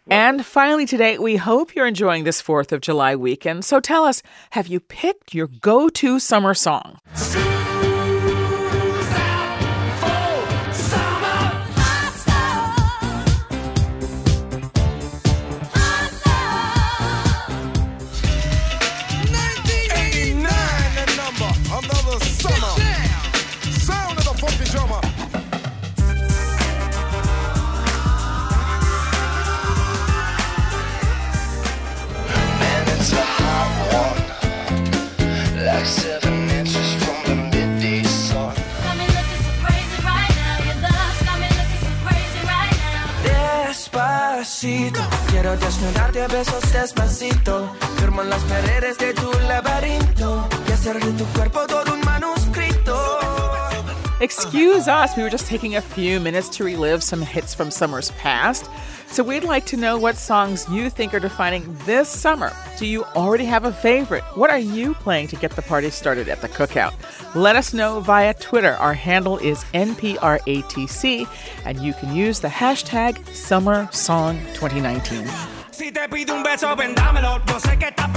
And finally today, we hope you're enjoying this 4th of July weekend. So tell us, have you picked your go-to summer song? Quiero desnudarte a besos despacito, firmo en las paredes de tu laberinto y hacer de tu cuerpo todo un manuscrito. Excuse us, we were just taking a few minutes to relive some hits from summers past. So we'd like to know what songs you think are defining this summer. Do you already have a favorite? What are you playing to get the party started at the cookout? Let us know via Twitter. Our handle is NPRATC, and you can use the hashtag SummerSong2019. Si te pido un beso, vendámelo. Yo sé que estás